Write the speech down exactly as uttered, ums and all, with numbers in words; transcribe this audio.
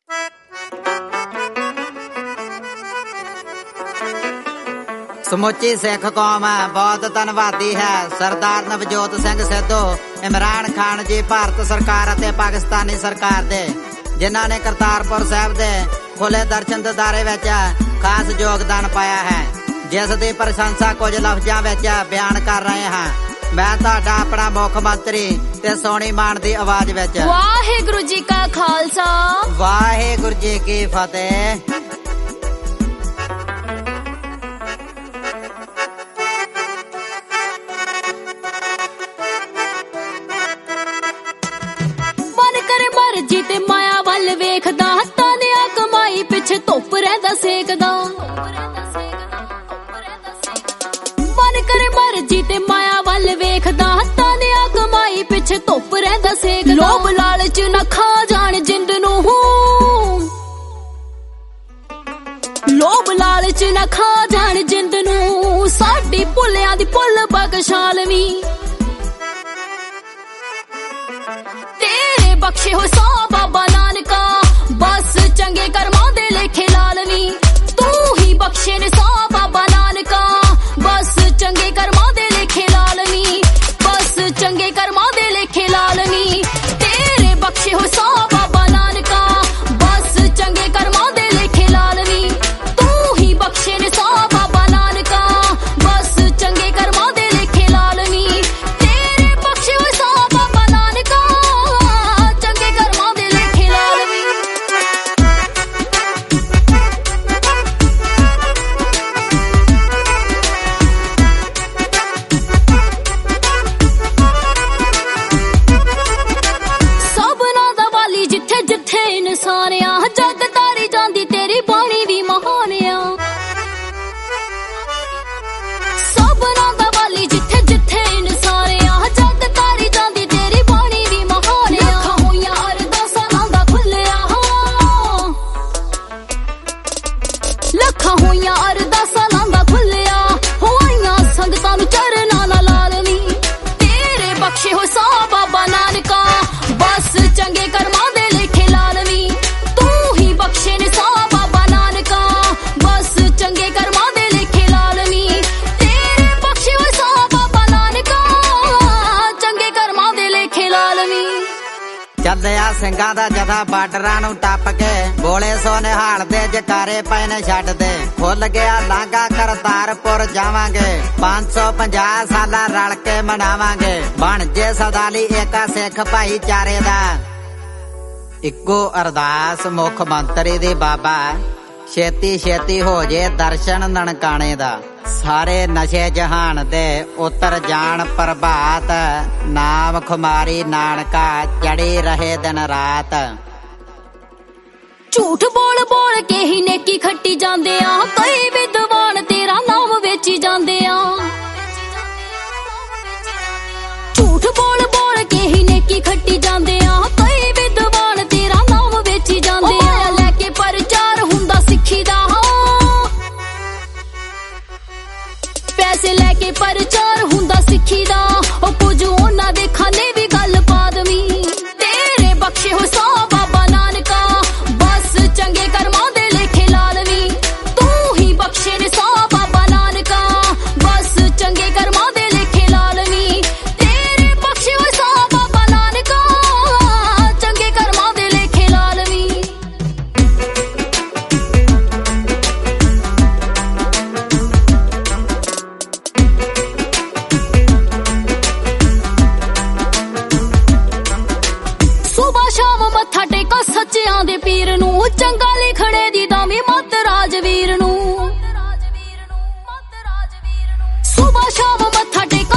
ਸਮੁੱਚੀ ਸਿੱਖ ਕੌਮ ਬਹੁਤ ਧੰਨਵਾਦੀ ਹੈ। ਸਰਦਾਰ ਨਵਜੋਤ ਸਿੰਘ ਸਿੱਧੂ, ਇਮਰਾਨ ਖਾਨ ਜੀ, ਭਾਰਤ ਸਰਕਾਰ ਅਤੇ ਪਾਕਿਸਤਾਨੀ ਸਰਕਾਰ ਦੇ, ਜਿਨ੍ਹਾਂ ਨੇ ਕਰਤਾਰਪੁਰ ਸਾਹਿਬ ਦੇ ਖੁੱਲੇ ਦਰਸ਼ਨ ਦਿਦਾਰੇ ਵਿੱਚ ਖਾਸ ਯੋਗਦਾਨ ਪਾਇਆ ਹੈ, ਜਿਸ ਦੀ ਪ੍ਰਸ਼ੰਸਾ ਕੁਝ ਲਫ਼ਜ਼ਾਂ ਵਿੱਚ ਬਿਆਨ ਕਰ ਰਹੇ ਹਾਂ। ਮੈਂ ਤੁਹਾਡਾ ਆਪਣਾ ਮੁੱਖ ਮੰਤਰੀ ਤੇ ਸੋਹਣੀ ਮਾਨ ਦੀ ਆਵਾਜ਼ ਵਿੱਚ। ਵਾਹਿਗੁਰੂ ਜੀ ਕਾ ਖਾਲਸਾ, ਵਾਹਿਗੁਰੂ ਜੀ ਕੀ ਫਤਿਹ। ਮਰਜੀ ਤੇ ਮਾਇਆ ਵੱਲ ਵੇਖਦਾ, ਹੱਥਾਂ ਦੀ ਆ ਕਮਾਈ ਪਿੱਛੇ ਧੁੱਪ ਰਹਿੰਦਾ ਸੇਕਦਾ। ਮਨ ਕਰੇ ਮਰਜੀ ਤੇ ਮਾਇਆ ਵੱਲ ਵੇਖਦਾ, ਹੱਥਾਂ ਦੀ ਆ ਕਮਾਈ ਪਿੱਛੇ ਧੁੱਪ ਰਹਿੰਦਾ ਸੇਕਦਾ। ਲੋਭ ਲਾਲਚ ਨਾ ਖਾ ਜਾਣ ਜਿੰਦ ਨੂੰ, ਲੋਭ ਲਾਲਚ ਨਾ ਖਾ ਜਾਣ ਜਿੰਦ ਨੂੰ, ਸਾਡੀ ਭੁੱਲਿਆਂ ਦੀ ਭੁੱਲ ਬਖਸ਼ਾਲਵੀ। ਤੇਰੇ ਬਖਸ਼ੇ ਹੋ ਸੋ ਬਾਬਾ ਨਾਨਕਾ, ਬਸ ਚੰਗੇ ਕਰਮਾਂ ਦੇ ਲੇਖੇ ਲਾਲਵੀ। ਤੂੰ ਹੀ ਬਖਸ਼ੇ ਨੇ ਸੋ ਬਾਬਾ ਨਾਨਕਾ, ਬਸ ਚੰਗੇ ਕਰਮਾਂ ਦੇ ਲੇਖੇ ਲਾਲਵੀ, ਬਸ ਚੰਗੇ ਕਰਮਾਂ ਦੇ ਲੇਖੇ ਲਾਲਵੀ। ਤੇਰੇ ਬਖਸ਼ੇ ਹੋ ਸੋ ਬਾਬਾ ਨਾਨਕਾ, ਬਸ ਚੰਗੇ ਕਰਮਾਂ ਦੇ ਲੇਖੇ ਲਾਲਵੀ। ਤੂੰ ਹੀ ਬਖਸ਼ੇ ਨੇ ਸੋ ਬਾਬਾ ਨਾਨਕਾ, ਬਸ ਚੰਗੇ ਕਰਮਾਂ ਦੇ ਲੇਖੇ ਲਾਲਵੀ। ਤੇਰੇ ਬਖਸ਼ੇ ਹੋ ਸੋ ਬਾਬਾ ਨਾਨਕਾ, ਚੰਗੇ ਕਰਮਾਂ ਦੇ ਲੇਖੇ ਲਾਲਵੀ। ਸਭਨਾਂ ਦਾ ਵਾਲੀ ਜਿੱਥੇ ਜਿੱਥੇ ਇਨਸਾਨ ਆ, ਜੱਗ ਤਾਰੀ ਜਾਂਦੀ ਤੇਰੀ ਬਾਣੀ ਵੀ ਮਹਾਨ ਆ। ਸਭਨਾਂ ਦਾ ਵਾਲੀ ਜਿੱਥੇ ਜਿੱਥੇ ਇਨਸਾਨ ਆ, ਜੱਗ ਤਾਰੀ ਜਾਂਦੀ ਤੇਰੀ ਬਾਣੀ ਵੀ ਮਹਾਨ ਆ। ਲੱਖਾਂ ਹੋਈਆਂ ਅਰਦਾਸਾਂ ਲਾਂਦਾ ਖੁੱਲਿਆ, ਲੱਖਾਂ ਹੋਈਆਂ ਅਰਦਾਸਾਂ ਲਾਂਦਾ ਖੁੱਲਿਆ, ਹੋਈਆਂ ਸੰਗਤਾਂ ਨੂੰ ਚਰਨਾਂ ਨਾਲ ਲਾਲਵੀ। ਤੇਰੇ ਬਖਸ਼ੇ ਹੋ ਸੋ ਬਾਬਾ ਨਾਨਕਾ, ਬਸ ਚੰਗੇ ਕਰਮਾਂ ਦੇ ਲੇਖੇ ਲਾਲਵੀ। ਤੂੰ ਹੀ ਬਖਸ਼ੇ ਨੇ ਸੋ ਬਾਬਾ ਨਾਨਕਾ, ਬਸ ਚੰਗੇ ਕਰਮਾਂ ਦੇ ਲੇਖੇ ਲਾਲਵੀ। ਤੇਰੇ ਬਖਸ਼ੇ ਹੋ ਸੋ ਬਾਬਾ ਨਾਨਕਾ, ਚੰਗੇ ਕਰਮਾਂ ਦੇ ਲੇਖੇ ਲਾਲਵੀ। ਚੱਲਿਆ ਸਿੰਘਾਂ ਦਾ ਜਥਾ ਬਾਰਡਰਾਂ ਨੂੰ ਟੱਪ ਕੇ, ਬੋਲੇ ਸੋ ਨਿਹਾਲ ਦੇ ਜਕਾਰੇ ਪਏ ਨੇ ਛੱਡ ਦੇ। ਖੁੱਲ ਗਿਆ ਲਾਂਘਾ ਕਰਤਾਰਪੁਰ ਜਾਵਾਂਗੇ, ਪੰਜ ਸੌ ਪੰਜਾਹ ਸਾਲਾ ਰਲ ਕੇ ਮਨਾਵਾਂਗੇ। ਬਣ ਜੇ ਸਦਾਲੀ ਏਕਾ ਸਿੱਖ ਭਾਈਚਾਰੇ ਦਾ। ਇੱਕੋ ਅਰਦਾਸ ਮੁੱਖ ਮੰਤਰੀ ਦੀ ਬਾਬਾ, ਛੇਤੀ ਛੇਤੀ ਹੋ ਜੇ ਦਰਸ਼ਨ ਨਨਕਾਣੇ ਦਾ। ਸਾਰੇ ਨਸ਼ੇ ਜਹਾਨ ਦੇ ਉਤਰ ਜਾਣ ਪ੍ਰਭਾਤ, ਨਾਮ ਖੁਮਾਰੀ ਨਾਨਕਾ ਚੜੀ ਰਹੇ ਦਿਨ ਰਾਤ। ਝੂਠ ਬੋਲ ਬੋਲ ਕੇ ਹੀ ਨੇਕੀ ਖੱਟੀ ਜਾਂਦੇ ਆ, ਕਈ ਵਿਦਵਾਨ ਤੇਰਾ ਨਾਮ ਵੇਚੀ ਜਾਂਦੇ ਆ। ਝੂਠ ਬੋਲ ਬੋਲ ਕੇ ਹੀ ਨੇਕੀ ਖੱਟੀ ਜਾਂਦੇ ਆ, ਕਈ ਵਿਦਵਾਨ ਤੇਰਾ ਨਾਮ ਵੇਚੀ ਜਾਂਦੇ ਆ। ਲੈ ਕੇ ਪ੍ਰਚਾਰ ਹੁੰਦਾ ਸਿੱਖੀ ਦਾ, ਪੈਸੇ ਲੈ ਕੇ ਪ੍ਰਚਾਰ ਹੁੰਦਾ ਸਿੱਖੀ ਦਾ। ਉਹ ਕੁਝ ਉਹਨਾਂ ਦੇ ਖਾਨੇ ਵੀ ਗੱਲ ਪਾ ਦਵੀਂ। ਤੇਰੇ ਬਖਸ਼ੇ ਹੋ ਸੋ ਬਾਬਾ ਨਾਨਕਾ, ਬਸ ਚੰਗੇ ਕਰਮਾਂ ਦੇ ਲੇਖੇ ਲਾਲਵੀ। ਤੂੰ ਹੀ ਬਖਸ਼ੇ ਨੇ ਸੋ ਬਾਬਾ ਨਾਨਕਾ, ਬਸ ਚੰਗੇ ਕਰਮਾਂ ਦੇ ਲੇਖੇ ਲਾਲਵੀ। ਤੇਰੇ ਬਖਸ਼ੇ ਹੋ ਸੋ ਬਾਬਾ ਨਾਨਕਾ, ਚੰਗੇ ਕਰਮਾਂ ਦੇ ਲੇਖੇ ਲਾਲਵੀ। ਸੁਬਾ ਸ਼ਾਮ ਮੱਥਾ ਟੇਕੋ ਸੱਚਿਆਂ ਦੇ ਪੀਰ ਨੂੰ, ਚੰਗਾ ਲਿਖੜੇ ਦੀ ਦਾਮੀ ਮੱਤ ਰਾਜਵੀਰ ਨੂੰ। ਸੁਬਾ ਸ਼ਾਮ ਮੱਥਾ ਟੇਕੋ